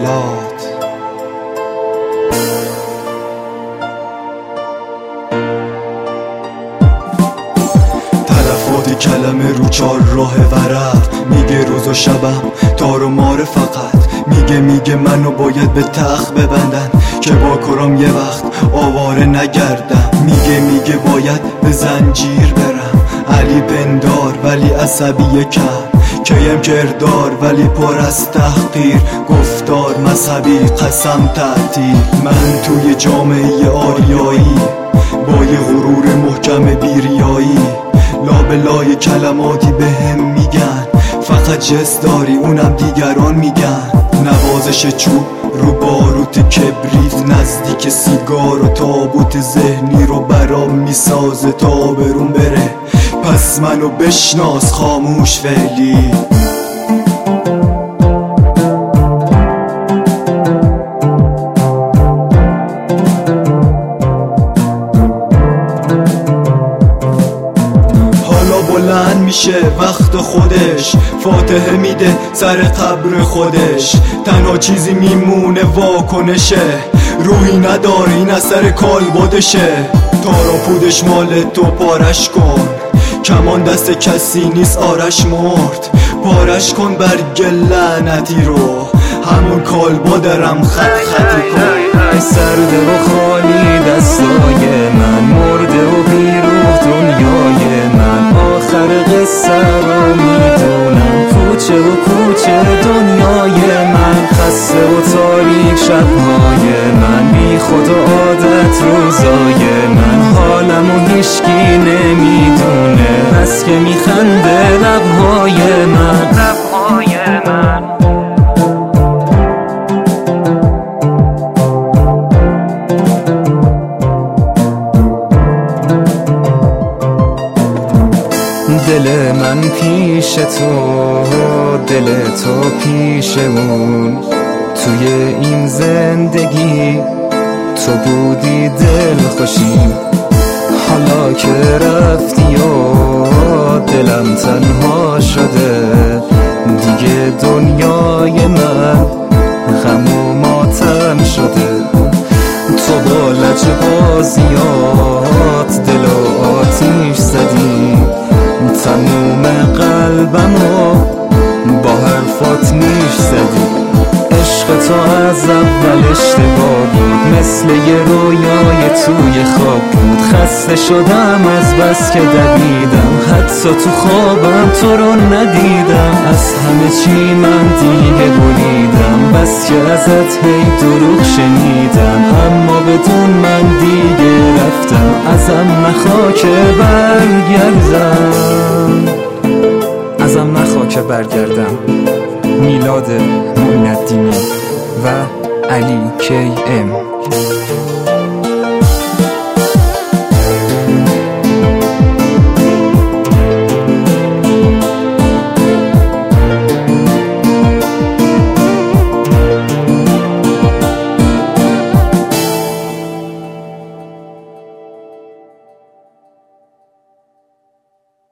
حیات. تلفات کلمه رو چار راه ورق، میگه روز و شبم تار و مار فقط، میگه منو باید به تخت ببندن که با کرام یه وقت آواره نگردم. میگه باید به زنجیر برم، علی پندار ولی عصبی کم، کیم کردار ولی پر از تحقیر، گفتار مذهبی قسم تعطیل. من توی جامعه آریایی با یه غرور محکم بیریایی، لابلای کلماتی به هم میگن فقط جس داری اونم دیگران میگن. نوازش چوب رو باروت کبریت، نزدیک سیگار و تابوت ذهنی رو برام میسازه تا برون بره. پس منو بشناس خاموش فعلی. بلند میشه وقت خودش، فاتحه میده سر قبر خودش، تنها چیزی میمونه واکنشه، روحی نداره این اثر کالبدشه. تارا پودش مال تو پارش کن، کمان دست کسی نیست آرش مرد، پارش کن برگ لعنتی رو، همون کالبدرم خطی کن. سرده و خالی دستای من، مرده و بیروح دنیای من، آخر قصه رو میدونم، کوچه و کوچه دنیای من، خسته و تاریک شبهای من، بی خود و عادت روزای من، حالمو هیچکی نمیدونه، بس که میخنده لبهای من. دل من پیش تو، دل تو پیشمون، توی این زندگی تو بودی دل خوشی، حالا که رفتی و دلم تنها شده، دیگه دنیای من غم و ماتم شده. تو با لجبازیات دل و آتیش زدی، تموم قلبمو با حرفات نیش زدی. عشق تو از اول اشتباه بود، مثل یه رویای توی خواب بود، خسته شدم از بس که دویدم، حتی تو خوابم تو رو ندیدم، از همه چی من دیگه بریدم، بس که ازت هی دروغ شنیدم، اما بدون من دیگه رفتم، ازم نخوا که برگردم. میلاد معین الدینی و علی KM.